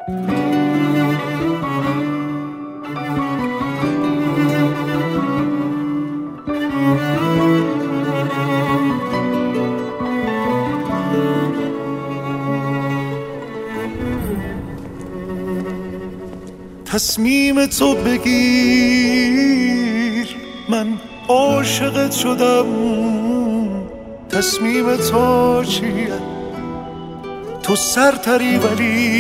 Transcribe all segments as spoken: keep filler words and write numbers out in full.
تصمیم تو بگیر، من عاشقت شدم. تصمیم تو چیه؟ تو سرتری ولی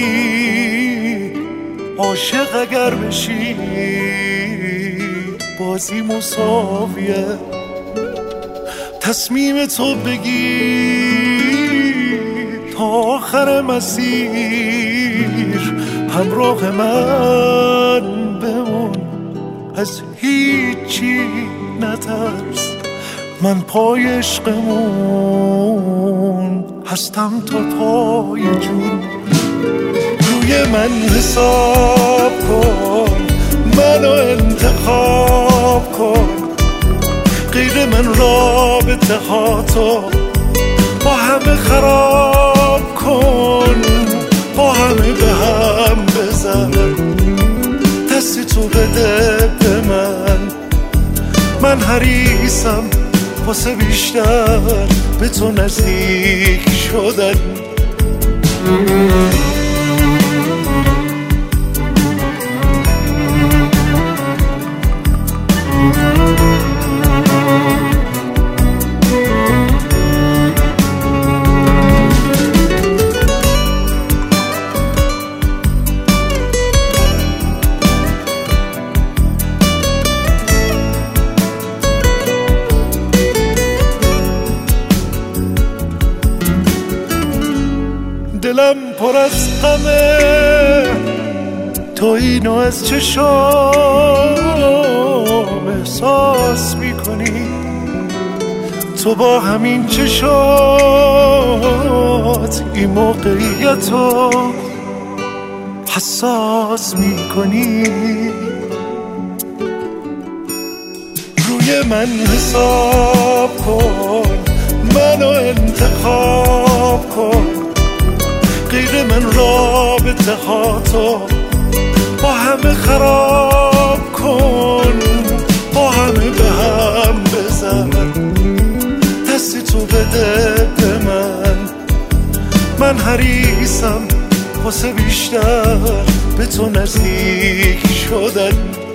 عاشق اگر بشی بازی مساویه. تصمیم تو بگیر تا آخر مسیر همراه من بمون، از هیچی نترس، من پای عشقمون هستم تا پای جون. روی من حساب کن، منو انتخاب کن، غیر من رابطه ها تو با همه خراب کن، با همه به هم بزن، دستی تو بده به من. من حریصم واسه بیشتر به تو نزدیک شدن. دلم پر از غمه، تو اینو از چشام احساس میکنی، تو با همین چشات این موقعیتو حساس میکنی. روی من حساب کن، منو انتخاب کن، غیر من رابطه ها تو با همه خراب کن، با همه به هم بزن، دستی تو بده به من. من حریصم واسه بیشتر به تو نزدیک شدن.